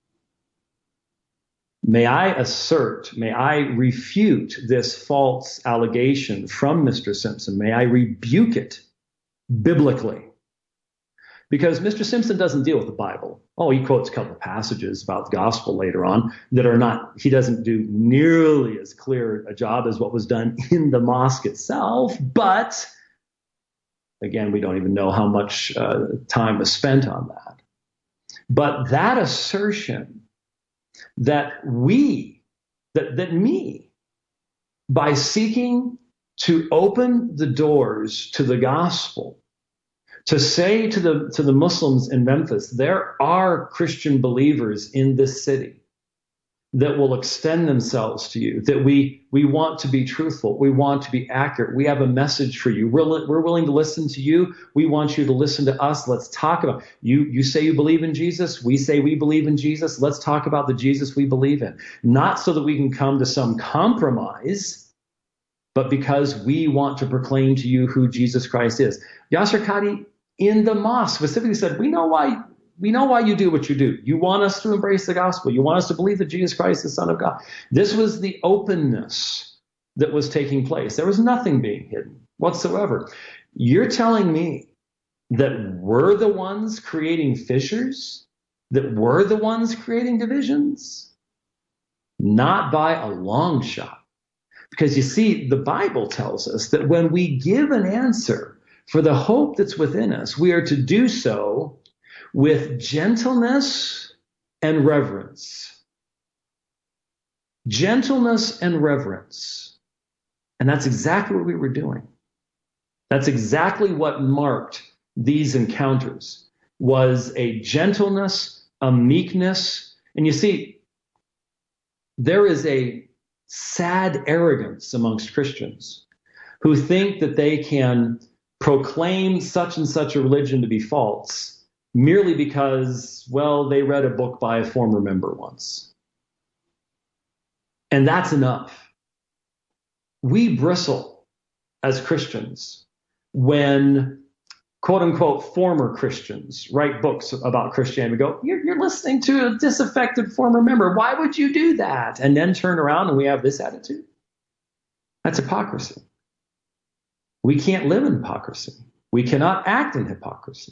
May I assert, may I refute this false allegation from Mister Simpson? May I rebuke it biblically? Because Mister Simpson doesn't deal with the Bible. Oh, he quotes a couple of passages about the gospel later on that are not, he doesn't do nearly as clear a job as what was done in the mosque itself. But Again, we don't even know how much uh, time was spent on that. But that assertion that we, that, that me, by seeking to open the doors to the gospel, to say to the, to the Muslims in Memphis, there are Christian believers in this city that will extend themselves to you, that we, we want to be truthful. We want to be accurate. We have a message for you. We're, we're willing to listen to you. We want you to listen to us. Let's talk about you. You say you believe in Jesus. We say we believe in Jesus. Let's talk about the Jesus we believe in. Not so that we can come to some compromise, but because we want to proclaim to you who Jesus Christ is. Yasir Qadhi in the mosque specifically said, we know why We know why you do what you do. You want us to embrace the gospel. You want us to believe that Jesus Christ is the Son of God. This was the openness that was taking place. There was nothing being hidden whatsoever. You're telling me that we're the ones creating fissures? That we're the ones creating divisions? Not by a long shot. Because you see, the Bible tells us that when we give an answer for the hope that's within us, we are to do so with gentleness and reverence. Gentleness and reverence. And that's exactly what we were doing. That's exactly what marked these encounters, was a gentleness, a meekness. And you see, there is a sad arrogance amongst Christians who think that they can proclaim such and such a religion to be false merely because, well, they read a book by a former member once. And that's enough. We bristle as Christians when, quote unquote, former Christians write books about Christianity. We go, you're, you're listening to a disaffected former member. Why would you do that? And then turn around and we have this attitude. That's hypocrisy. We can't live in hypocrisy. We cannot act in hypocrisy.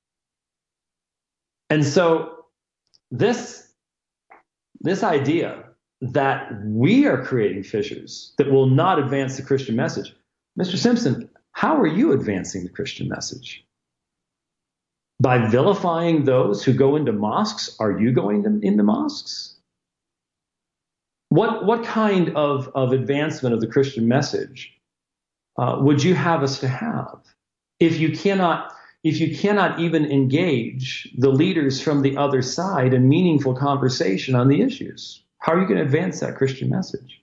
And so this, this idea that we are creating fissures that will not advance the Christian message. Mister Simpson, how are you advancing the Christian message? By vilifying those who go into mosques? Are you going to, into mosques? What, what kind of, of advancement of the Christian message uh, would you have us to have if you cannot If you cannot even engage the leaders from the other side in meaningful conversation on the issues? How are you going to advance that Christian message?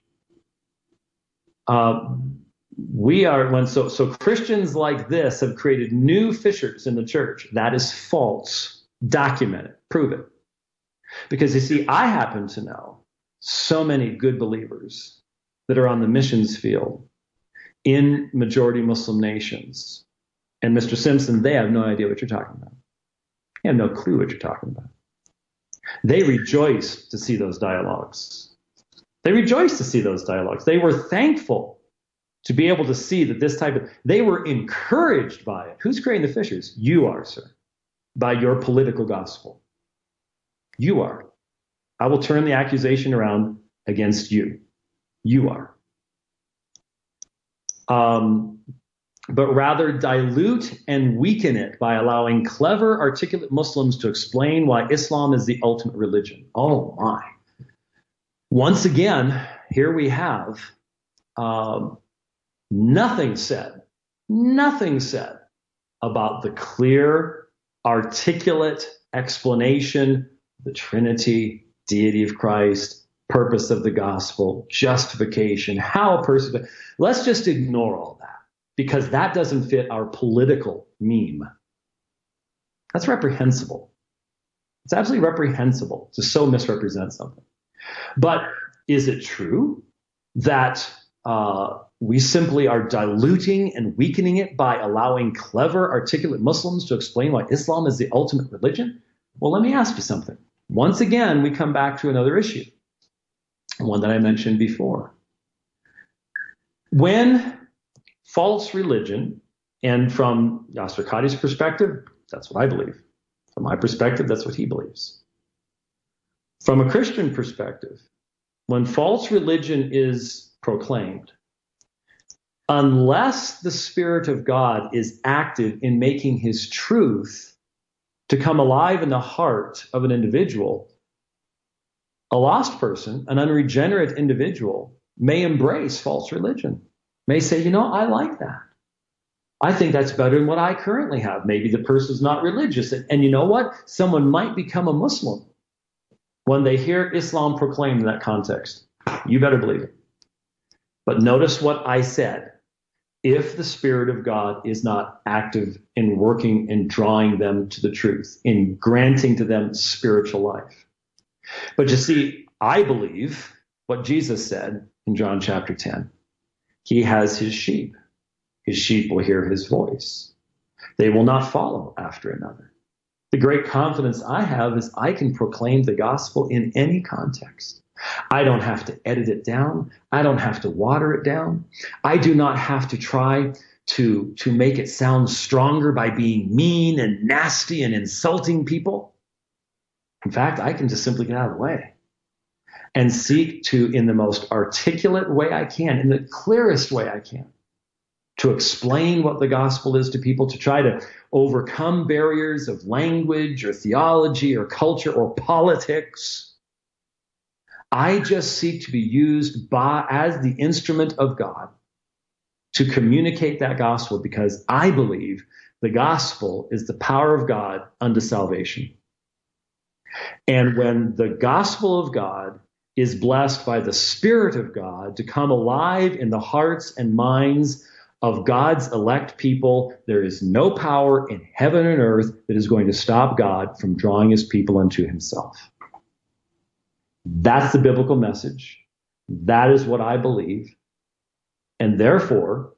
Uh, we are when so so Christians like this have created new fissures in the church. That is false. Document it. Prove it. Because you see, I happen to know so many good believers that are on the missions field in majority Muslim nations. And Mister Simpson, they have no idea what you're talking about. They have no clue what you're talking about. They rejoice to see those dialogues. They rejoice to see those dialogues. They were thankful to be able to see that this type of, they were encouraged by it. Who's creating the fissures? You are, sir, by your political gospel. You are. I will turn the accusation around against you. You are. Um, but rather dilute and weaken it by allowing clever, articulate Muslims to explain why Islam is the ultimate religion. Oh, my. Once again, here we have um, nothing said, nothing said about the clear, articulate explanation, the Trinity, deity of Christ, purpose of the gospel, justification, how a person... Let's just ignore all that, because that doesn't fit our political meme. That's reprehensible. It's absolutely reprehensible to so misrepresent something. But is it true that uh, we simply are diluting and weakening it by allowing clever, articulate Muslims to explain why Islam is the ultimate religion? Well, let me ask you something. Once again, we come back to another issue, one that I mentioned before. When false religion, and from Yasir Qadhi's perspective, that's what I believe. From my perspective, that's what he believes. From a Christian perspective, when false religion is proclaimed, Unless the Spirit of God is active in making his truth to come alive in the heart of an individual, a lost person, an unregenerate individual, may embrace false religion, may say, you know, I like that. I think that's better than what I currently have. Maybe the person's not religious. And, and you know what? Someone might become a Muslim when they hear Islam proclaimed in that context. You better believe it. But notice what I said. If the Spirit of God is not active in working and drawing them to the truth, in granting to them spiritual life. But you see, I believe what Jesus said in John chapter ten. He has his sheep. His sheep will hear his voice. They will not follow after another. The great confidence I have is I can proclaim the gospel in any context. I don't have to edit it down. I don't have to water it down. I do not have to try to, to make it sound stronger by being mean and nasty and insulting people. In fact, I can just simply get out of the way and seek to, in the most articulate way I can, in the clearest way I can, to explain what the gospel is to people, to try to overcome barriers of language or theology or culture or politics. I just seek to be used by, as the instrument of God to communicate that gospel, because I believe the gospel is the power of God unto salvation. And when the gospel of God is blessed by the Spirit of God to come alive in the hearts and minds of God's elect people, there is no power in heaven and earth that is going to stop God from drawing his people unto himself. That's the biblical message. That is what I believe. And therefore,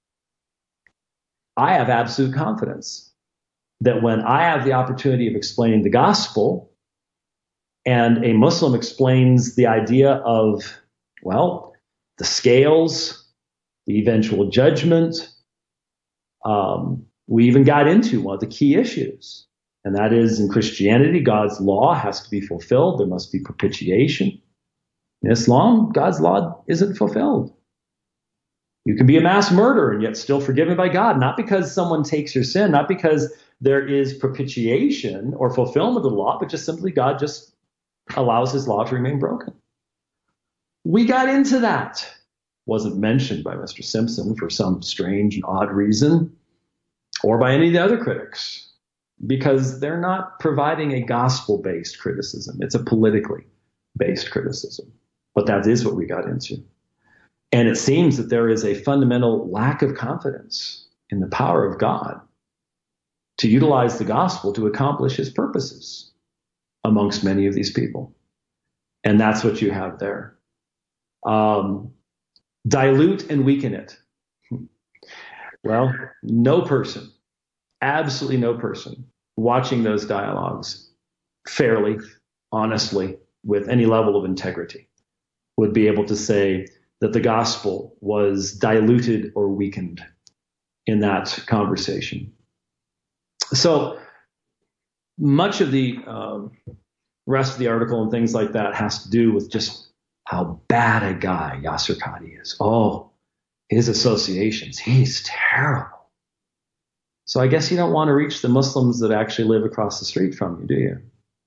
I have absolute confidence that when I have the opportunity of explaining the gospel and a Muslim explains the idea of, well, the scales, the eventual judgment, um, we even got into one of the key issues. And that is, in Christianity, God's law has to be fulfilled. There must be propitiation. In Islam, God's law isn't fulfilled. You can be a mass murderer and yet still forgiven by God, not because someone takes your sin, not because there is propitiation or fulfillment of the law, but just simply God just allows his law to remain broken. We got into that. Wasn't mentioned by Mister Simpson for some strange and odd reason, or by any of the other critics, because they're not providing a gospel-based criticism. It's a politically based criticism. But that is what we got into. And it seems that there is a fundamental lack of confidence in the power of God to utilize the gospel to accomplish his purposes amongst many of these people. And that's what you have there. Um, dilute and weaken it. Well, no person, absolutely no person watching those dialogues fairly, honestly, with any level of integrity would be able to say that the gospel was diluted or weakened in that conversation. So much of the um, rest of the article and things like that has to do with just how bad a guy Yasir Qadhi is. Oh, his associations, he's terrible. So I guess you don't want to reach the Muslims that actually live across the street from you, do you?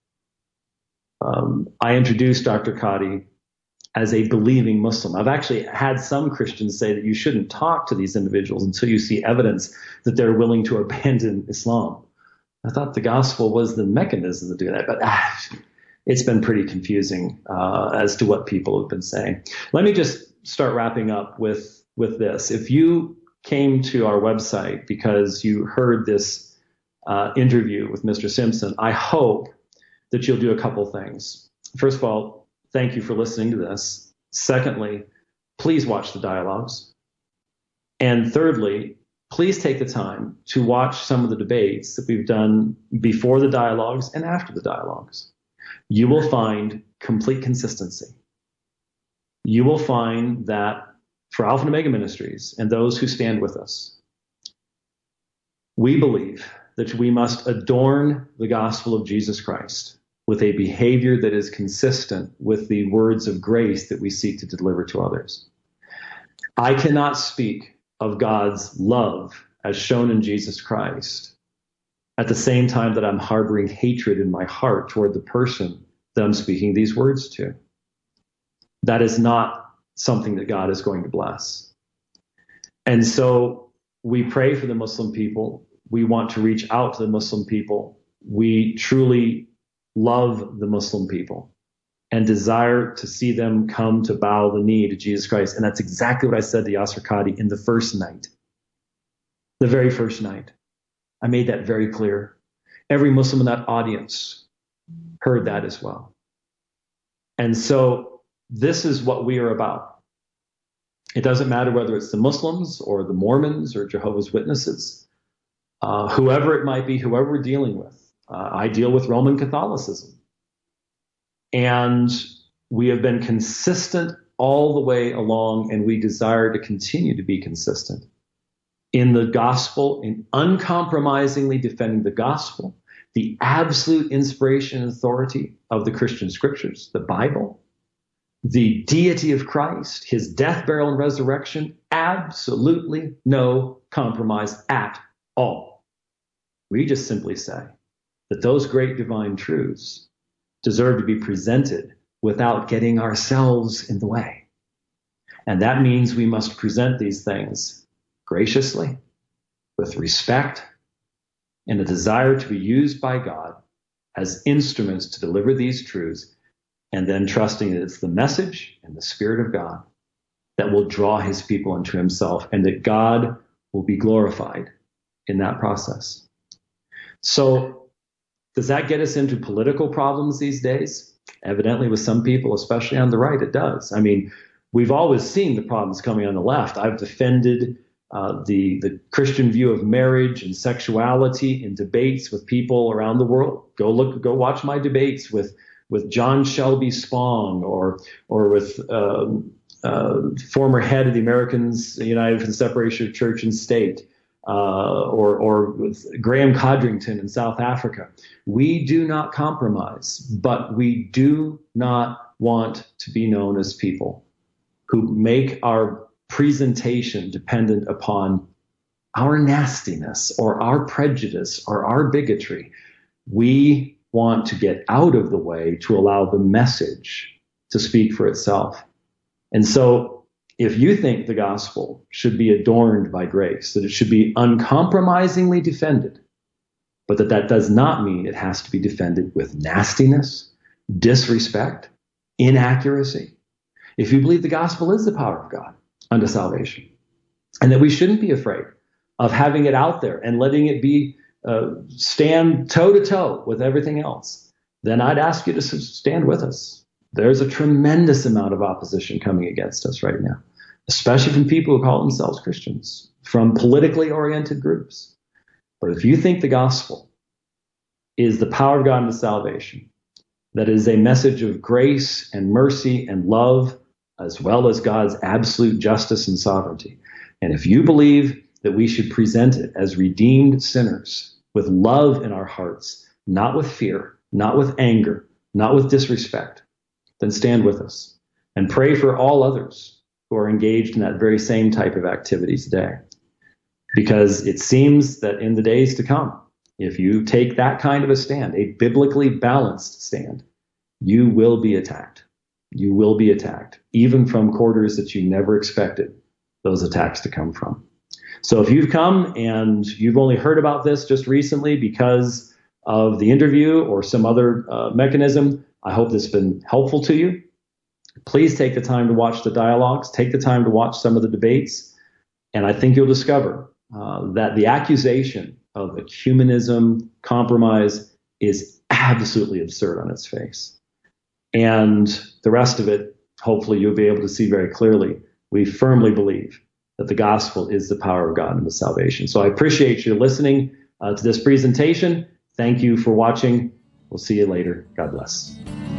Um, I introduced Doctor Qadhi as a believing Muslim. I've actually had some Christians say that you shouldn't talk to these individuals until you see evidence that they're willing to abandon Islam. I thought the gospel was the mechanism to do that, but ah, it's been pretty confusing uh, as to what people have been saying. Let me just start wrapping up with, with this. If you came to our website because you heard this uh, interview with Mister Simpson, I hope that you'll do a couple things. First of all, thank you for listening to this. Secondly, please watch the dialogues. And thirdly, please take the time to watch some of the debates that we've done before the dialogues and after the dialogues. You will find complete consistency. You will find that for Alpha and Omega Ministries and those who stand with us, we believe that we must adorn the gospel of Jesus Christ with a behavior that is consistent with the words of grace that we seek to deliver to others. I cannot speak of God's love as shown in Jesus Christ, at the same time that I'm harboring hatred in my heart toward the person that I'm speaking these words to. That is not something that God is going to bless. And so we pray for the Muslim people. We want to reach out to the Muslim people. We truly love the Muslim people and desire to see them come to bow the knee to Jesus Christ. And that's exactly what I said to Yasir Qadhi in the first night, the very first night. I made that very clear. Every Muslim in that audience heard that as well. And so this is what we are about. It doesn't matter whether it's the Muslims or the Mormons or Jehovah's Witnesses, uh, whoever it might be, whoever we're dealing with. Uh, I deal with Roman Catholicism. And we have been consistent all the way along, and we desire to continue to be consistent in the gospel, in uncompromisingly defending the gospel, the absolute inspiration and authority of the Christian scriptures, the Bible, the deity of Christ, his death, burial, and resurrection, absolutely no compromise at all. We just simply say that those great divine truths deserve to be presented without getting ourselves in the way. And that means we must present these things graciously, with respect, and a desire to be used by God as instruments to deliver these truths, and then trusting that it's the message and the Spirit of God that will draw his people into himself, and that God will be glorified in that process. So does that get us into political problems these days? Evidently with some people, especially on the right, it does. I mean, we've always seen the problems coming on the left. I've defended uh, the, the Christian view of marriage and sexuality in debates with people around the world. Go look, go watch my debates with with John Shelby Spong, or or with uh, uh, former head of the Americans United for the Separation of Church and State, uh, or or with Graham Codrington in South Africa. We do not compromise, but we do not want to be known as people who make our presentation dependent upon our nastiness or our prejudice or our bigotry. We want to get out of the way to allow the message to speak for itself. And so if you think the gospel should be adorned by grace, that it should be uncompromisingly defended, but that that does not mean it has to be defended with nastiness, disrespect, inaccuracy. If you believe the gospel is the power of God unto salvation, and that we shouldn't be afraid of having it out there and letting it be uh, stand toe to toe with everything else, then I'd ask you to stand with us. There's a tremendous amount of opposition coming against us right now, especially from people who call themselves Christians, from politically oriented groups. But if you think the gospel is the power of God unto salvation, that is a message of grace and mercy and love, as well as God's absolute justice and sovereignty, and if you believe that we should present it as redeemed sinners with love in our hearts, not with fear, not with anger, not with disrespect, then stand with us and pray for all others who are engaged in that very same type of activity today. Because it seems that in the days to come, if you take that kind of a stand, a biblically balanced stand, you will be attacked. You will be attacked, even from quarters that you never expected those attacks to come from. So if you've come and you've only heard about this just recently because of the interview or some other uh, mechanism, I hope this has been helpful to you. Please take the time to watch the dialogues, take the time to watch some of the debates, and I think you'll discover uh, that the accusation of ecumenism, compromise, is absolutely absurd on its face. And the rest of it, hopefully you'll be able to see very clearly. We firmly believe that the gospel is the power of God and the salvation. So I appreciate you listening uh, to this presentation. Thank you for watching. We'll see you later. God bless.